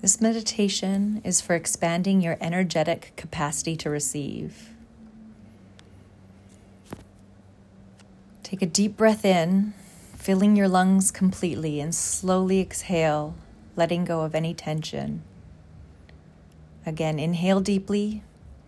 This meditation is for expanding your energetic capacity to receive. Take a deep breath in, filling your lungs completely, and slowly exhale, letting go of any tension. Again, inhale deeply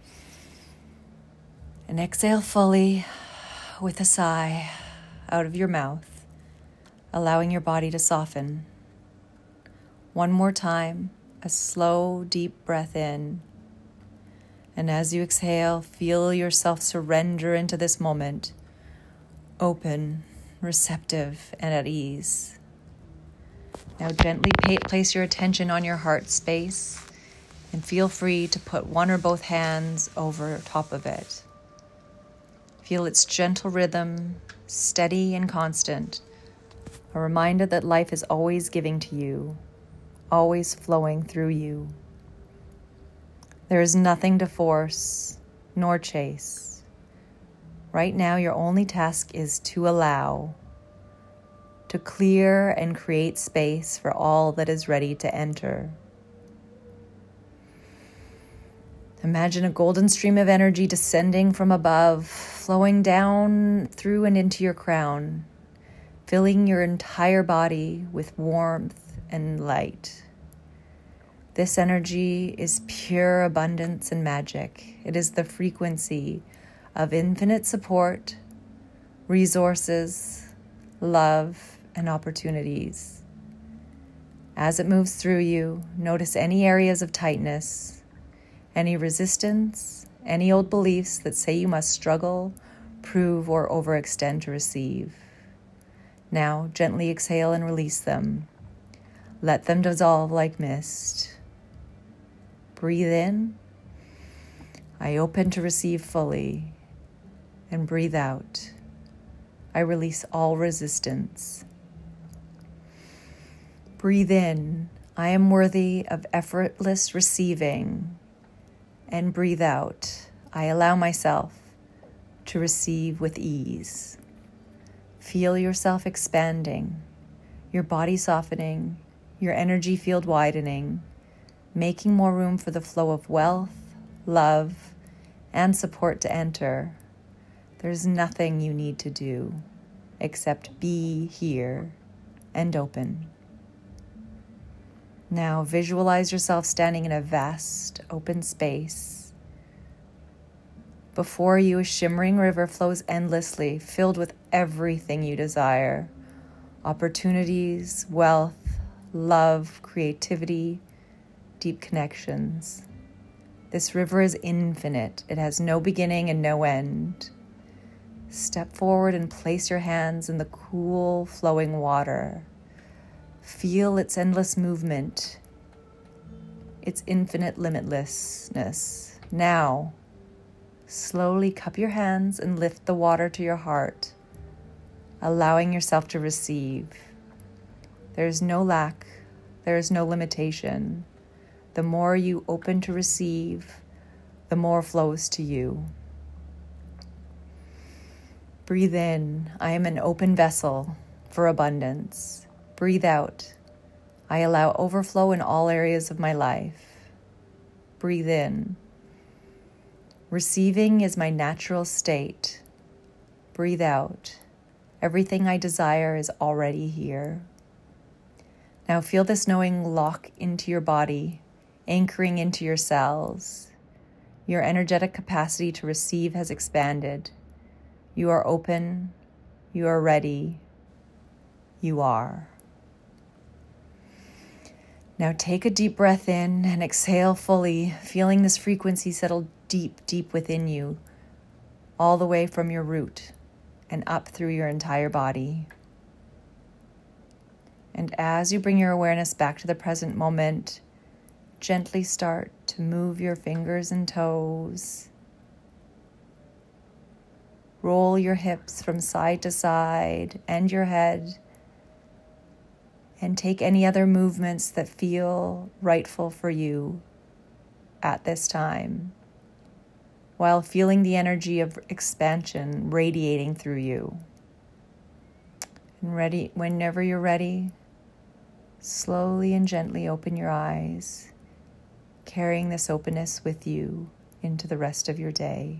and exhale fully with a sigh out of your mouth, allowing your body to soften. One more time, a slow, deep breath in. And as you exhale, feel yourself surrender into this moment, open, receptive, and at ease. Now gently place your attention on your heart space and feel free to put one or both hands over top of it. Feel its gentle rhythm, steady and constant, a reminder that life is always giving to you, always flowing through you. There is nothing to force nor chase. Right now, your only task is to allow, to clear and create space for all that is ready to enter. Imagine a golden stream of energy descending from above, flowing down through and into your crown, filling your entire body with warmth and light. This energy is pure abundance and magic. It is the frequency of infinite support, resources, love, and opportunities. As it moves through you, notice any areas of tightness, any resistance, any old beliefs that say you must struggle, prove, or overextend to receive. Now, gently exhale and release them. Let them dissolve like mist. Breathe in. I open to receive fully. And breathe out. I release all resistance. Breathe in. I am worthy of effortless receiving. And breathe out. I allow myself to receive with ease. Feel yourself expanding, your body softening, your energy field widening, making more room for the flow of wealth, love, and support to enter. There's nothing you need to do except be here and open. Now visualize yourself standing in a vast, open space. Before you, a shimmering river flows endlessly, filled with everything you desire. Opportunities, wealth, love, creativity, deep connections. This river is infinite. It has no beginning and no end. Step forward and place your hands in the cool, flowing water. Feel its endless movement, its infinite limitlessness. Now, slowly cup your hands and lift the water to your heart, allowing yourself to receive. There is no lack. There is no limitation. The more you open to receive, the more flows to you. Breathe in. I am an open vessel for abundance. Breathe out. I allow overflow in all areas of my life. Breathe in. Receiving is my natural state. Breathe out. Everything I desire is already here. Now feel this knowing lock into your body, anchoring into your cells. Your energetic capacity to receive has expanded. You are open. You are ready. You are. Now take a deep breath in and exhale fully, feeling this frequency settle deep, deep within you, all the way from your root and up through your entire body. And as you bring your awareness back to the present moment, gently start to move your fingers and toes. Roll your hips from side to side and your head, and take any other movements that feel rightful for you at this time, while feeling the energy of expansion radiating through you. And whenever you're ready, Slowly and gently open your eyes, carrying this openness with you into the rest of your day.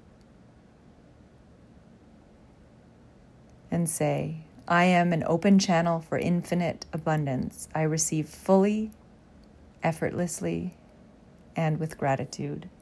And say, I am an open channel for infinite abundance. I receive fully, effortlessly, and with gratitude.